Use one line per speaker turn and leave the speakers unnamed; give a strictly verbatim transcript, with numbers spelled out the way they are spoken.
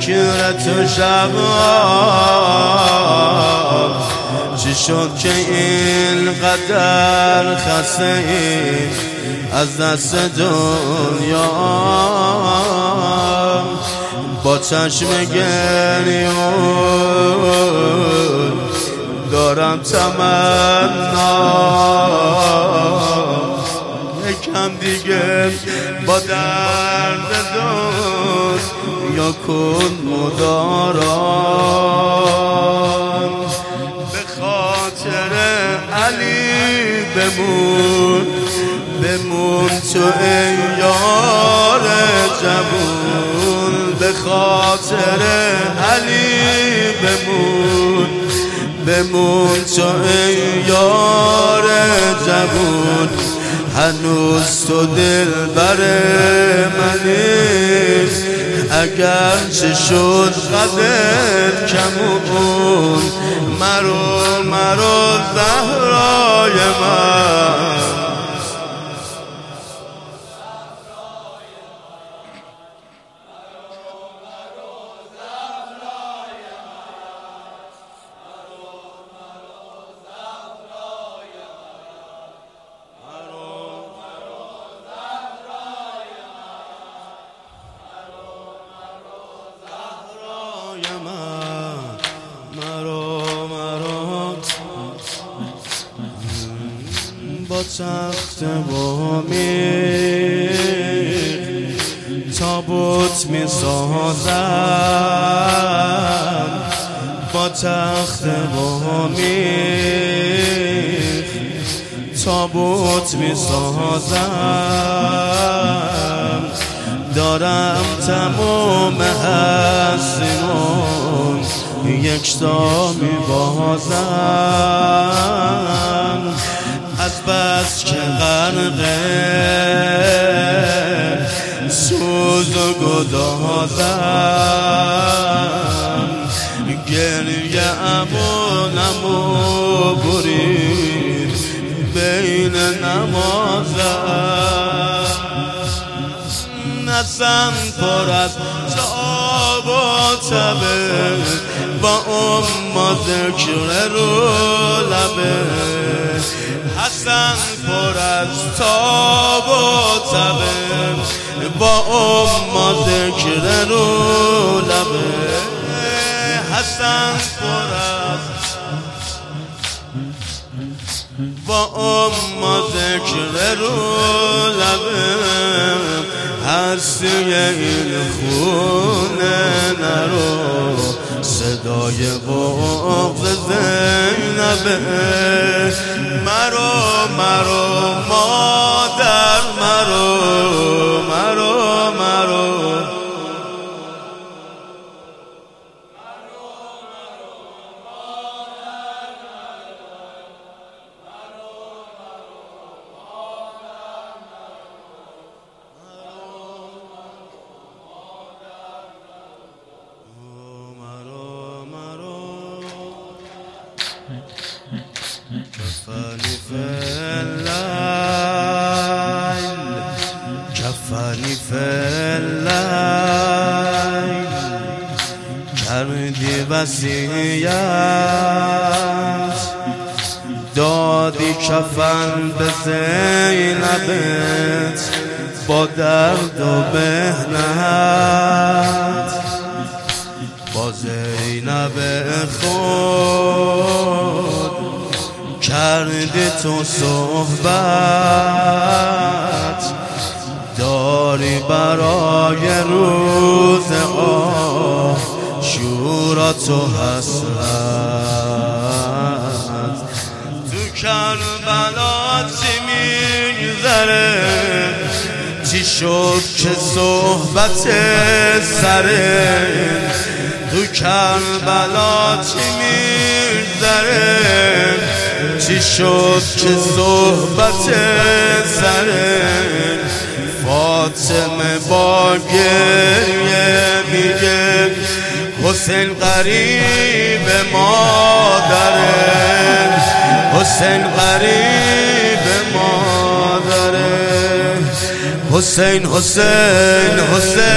فکر تو شب چی شد که این قدر خسته ای از دست دنیا با چشم گریون دارم تمنا یکم دیگه با درد دنیا کن مدارم به خاطر علی بمون بمون تو ای یار جوون به خاطر علی بمون بمون تو ای یار جوون هنوز تو دل بر منی اگر چه شد قدر کمون مرو مرو زهرای من با تخت و میخ تابوت می سازم با تخت و میخ تابوت می سازم دارم تمام هستیمون یکتا می بازم از بس که غرقه سوز و گدازم گریه امونمو برید بین نمازم نسم پر از تاب و تبه با اما ذکر رو لبه حسن پر از تاب و تبه با اما ذکر رو لبه حسن پر از با اما ذکر رو لبه هستی این خونه نرو صدای بغض زینبه مرو مرو مادر مرو مرو مرو كفاني في الليل كفاني في الليل کردی وصیت دادی کفن به زینبت با درد و محنت با زینب خود کردی تو صحبت داری برای روز آشورا تو حسرت تو کربلا چی میگذره چی شد که صحبت سره تو کربلا چی میگذره چی شد که صحبت سره فاطمه با گریه میگه حسین قریب مادره حسین قریب مادره حسین حسین حسین